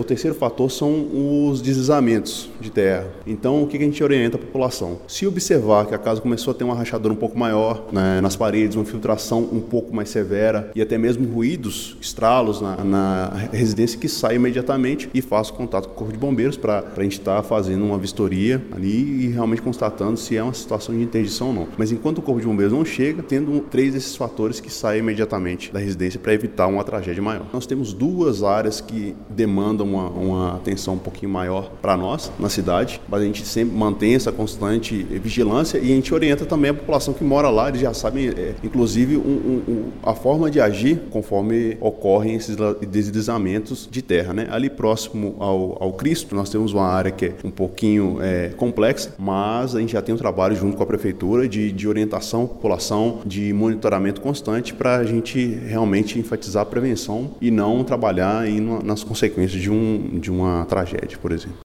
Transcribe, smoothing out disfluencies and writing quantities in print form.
O terceiro fator são os deslizamentos de terra. Então, o que a gente orienta a população? Se observar que a casa começou a ter uma rachadura um pouco maior, né, nas paredes, uma filtração um pouco mais severa e até mesmo ruídos, estralos na residência, que saia imediatamente e faça contato com o Corpo de Bombeiros para a gente estar fazendo uma vistoria ali e realmente constatando se é uma situação de interdição ou não. Mas enquanto o Corpo de Bombeiros não chega, tendo 3 desses fatores que saem imediatamente da residência para evitar uma tragédia maior. Nós temos 2 áreas que demandam uma atenção um pouquinho maior para nós na cidade, mas a gente sempre mantém essa constante vigilância e a gente orienta também a população que mora lá. Eles já sabem, inclusive, a forma de agir conforme ocorrem esses deslizamentos de terra, né? Ali próximo ao Cristo, nós temos uma área que é um pouquinho complexa, mas a gente já tem um trabalho junto com a prefeitura de orientação à população, de monitoramento constante para a gente realmente enfatizar a prevenção e não trabalhar nas consequências de uma tragédia, por exemplo.